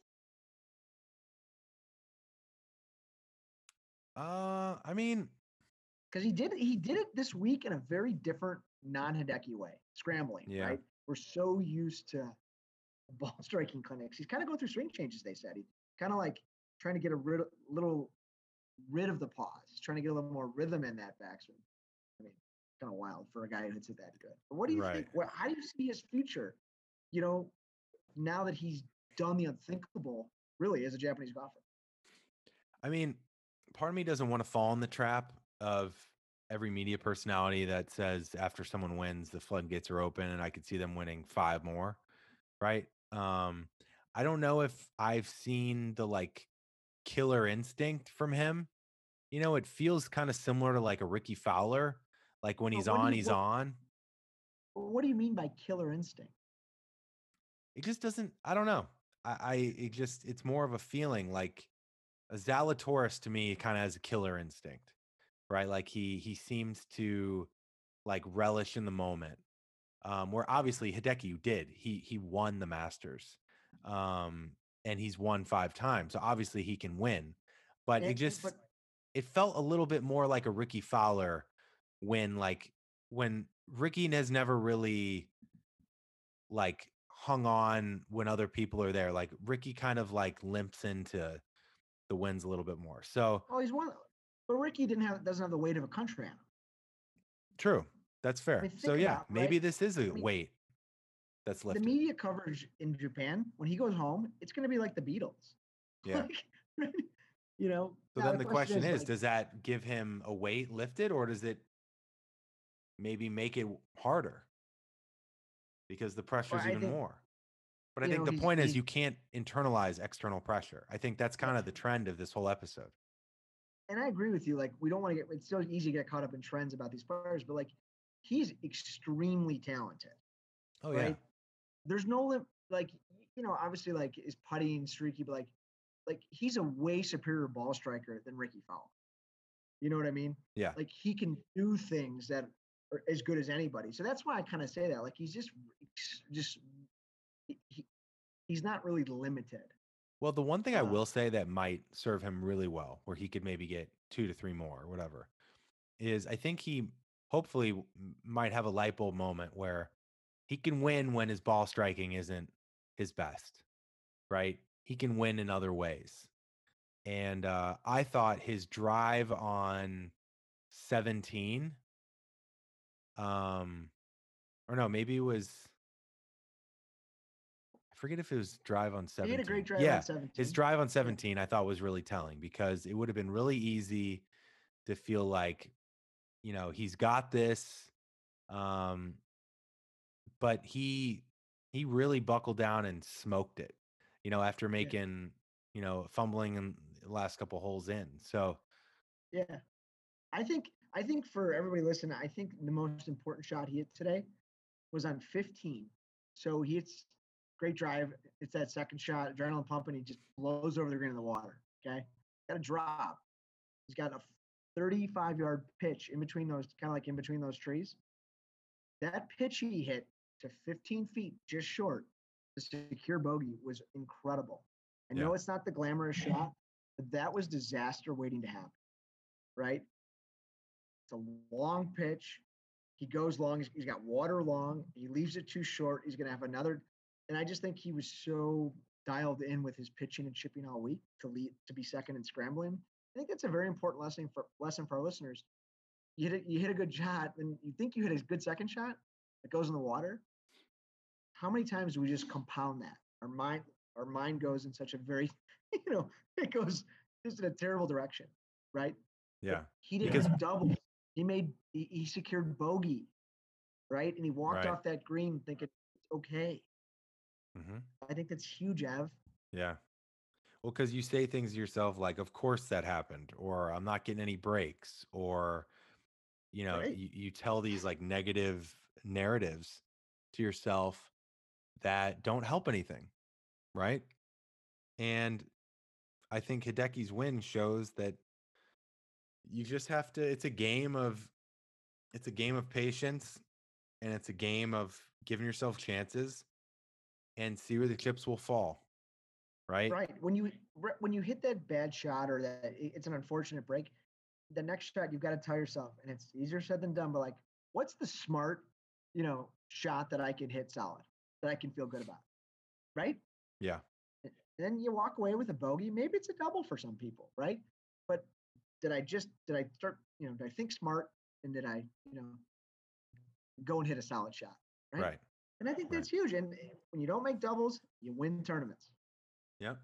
Uh, I mean, Because he did he did it this week in a very different non-Hideki way, scrambling. yeah, Right, we're so used to ball striking clinics. He's kind of going through swing changes. They said he kind of like trying to get a rid, little rid of the pause. He's trying to get a little more rhythm in that backswing. I mean, kind of wild for a guy who hits it that good. But what do you right. think? What, how do you see his future? You know, now that he's done the unthinkable, really, as a Japanese golfer. I mean, part of me doesn't want to fall in the trap of every media personality that says after someone wins, the floodgates are open, and I could see them winning five more, right? Um, I don't know if I've seen the like killer instinct from him. You know, it feels kind of similar to like a Ricky Fowler. Like when But he's what do on, you he's what, on. what do you mean by killer instinct? It just doesn't, I don't know. I, I it just it's more of a feeling like a Zalatoris to me kind of has a killer instinct, right? Like he he seems to like relish in the moment. Um, where obviously Hideki did. He he won the Masters. Um, and he's won five times. So obviously he can win. But it And, just but it felt a little bit more like a Ricky Fowler when like when Ricky has never really like hung on when other people are there. Like Ricky kind of like limps into the wins a little bit more. So oh, he's one. But Ricky didn't have doesn't have the weight of a country on him. true. That's I fair. mean, So think yeah, about it, maybe right. this is a I mean, weight that's the lifted. media coverage in Japan when he goes home, it's going to be like the Beatles. Yeah. Like, you know. So Now then the the question question is is, like, does that give him a weight lifted or does it maybe make it harder because the or pressure's I even think more? But I you think know the he's point is he's you can't internalize external pressure. I think that's yeah, kind of the trend of this whole episode. and I agree with you. Like, we don't want to get. It's so easy to get caught up in trends about these players, but like, he's extremely talented, Oh yeah. right? There's no lim- like, you know, obviously like is putting streaky, but like, like he's a way superior ball striker than Ricky Fowler. You know what I mean? Yeah. Like he can do things that are as good as anybody. So that's why I kind of say that. Like he's just, just he, he's not really limited. Well, the one thing I Uh, will say that might serve him really well, where he could maybe get two to three more or whatever, is I think he hopefully m- might have a light bulb moment where he can win when his ball striking isn't his best, right? He can win in other ways. And uh, I thought his drive on seventeen, um, or no, maybe it was, I forget if it was drive on he had a great seventeen. drive on Yeah, his seventeen. drive on Yeah, seventeen I thought was really telling because it would have been really easy to feel like, you know, he's got this. Um, but he he really buckled down and smoked it, you know, after yeah, making, you know, fumbling in the last couple holes in. So yeah. I think I think for everybody listening, I think the most important shot he hit today was on fifteen. So he hits great drive. It's that second shot, adrenaline pumping. He just blows over the green in the water. Okay, got a drop. He's got a thirty-five yard pitch in between those, kind of like in between those trees. That pitch he hit to fifteen feet, just short, the secure bogey was incredible. I yeah, know it's not the glamorous shot, but that was disaster waiting to happen, right? It's a long pitch. He goes long. He's, he's got water long. He leaves it too short. He's going to have another. And I just think he was so dialed in with his pitching and chipping all week to lead to be second and scrambling. I think that's a very important lesson for lesson for our listeners. You hit a, you hit a good shot, and you think you hit a good second shot that goes in the water. How many times do we just compound that? Our mind our mind goes in such a very, you know, it goes just in a terrible direction, right? But yeah, he didn't because have double. He made he, he secured bogey, right? And he walked right, off that green thinking it's okay. hmm I think that's huge, Ev. yeah. Well, because you say things to yourself like, "Of course that happened," or "I'm not getting any breaks," or you know, Right? you, you tell these like negative narratives to yourself that don't help anything, right? And I think Hideki's win shows that you just have to. It's a game of it's a game of patience, and it's a game of giving yourself chances and see where the chips will fall. Right. Right. When you when you hit that bad shot or that it's an unfortunate break, the next shot you've got to tell yourself, and it's easier said than done, but like, what's the smart, you know, shot that I can hit solid, that I can feel good about, right? Yeah. And then you walk away with a bogey. Maybe it's a double for some people, right? But did I just did I start, you know, did I think smart and did I, you know, go and hit a solid shot, right? Right. And I think Right. that's huge. And when you don't make doubles, you win tournaments. Yep.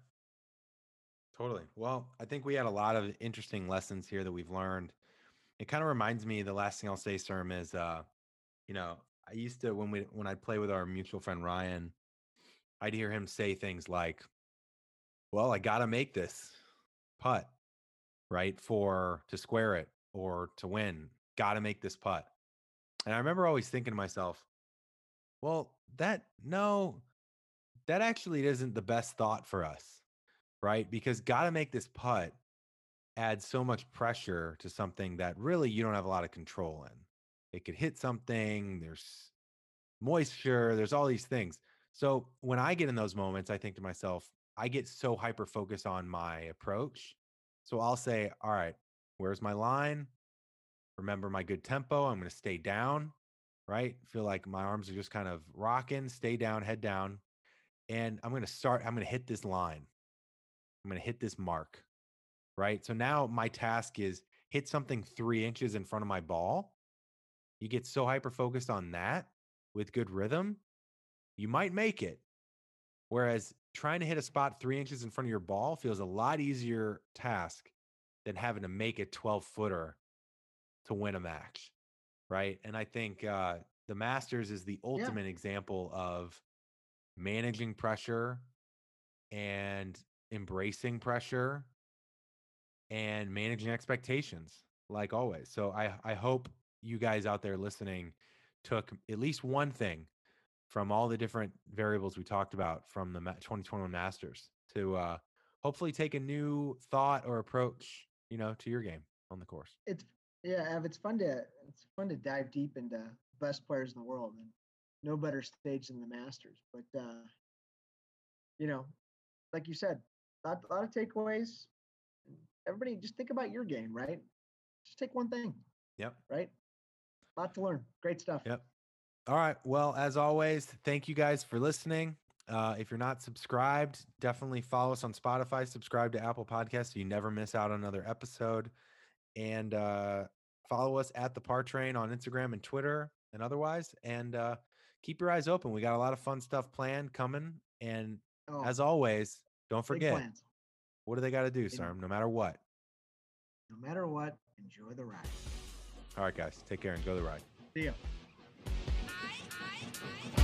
Totally. Well, I think we had a lot of interesting lessons here that we've learned. It kind of reminds me, the last thing I'll say, Serm, is uh, you know, I used to when we when I'd play with our mutual friend Ryan, I'd hear him say things like, well, I gotta make this putt, right? For to square it or to win. Gotta make this putt. And I remember always thinking to myself, well, that no, that actually isn't the best thought for us, right? Because gotta make this putt adds so much pressure to something that really you don't have a lot of control in. It could hit something, there's moisture, there's all these things. So when I get in those moments, I think to myself, I get so hyper focused on my approach. So I'll say, all right, where's my line? Remember my good tempo. I'm going to stay down, right? Feel like my arms are just kind of rocking, stay down, head down. And I'm going to start, I'm going to hit this line. I'm going to hit this mark, right? So now my task is hit something three inches in front of my ball. You get so hyper focused on that with good rhythm, you might make it. Whereas trying to hit a spot three inches in front of your ball feels a lot easier task than having to make a twelve footer to win a match. Right. And I think uh, the Masters is the Yeah. ultimate example of managing pressure and embracing pressure and managing expectations, like always. So I, I hope you guys out there listening took at least one thing from all the different variables we talked about from the twenty twenty-one Masters to uh, hopefully take a new thought or approach, you know, to your game on the course. It's yeah, Ev, it's fun to it's fun to dive deep into best players in the world, and no better stage than the Masters. But uh, you know, like you said, a lot, a lot of takeaways. Everybody, just think about your game, right? Just take one thing. Yep. Right. A lot to learn. Great stuff. Yep. All right. Well, as always, thank you guys for listening. Uh, if you're not subscribed, definitely follow us on Spotify, subscribe to Apple Podcasts so you never miss out on another episode. And uh, follow us at the Par Train on Instagram and Twitter and otherwise. And uh, keep your eyes open. We got a lot of fun stuff planned coming. And Oh, as always, don't big forget, plans. what do they got to do, They know. Sarm? No matter what. No matter what, enjoy the ride. All right, guys. Take care and go the ride. See ya. I, I, I.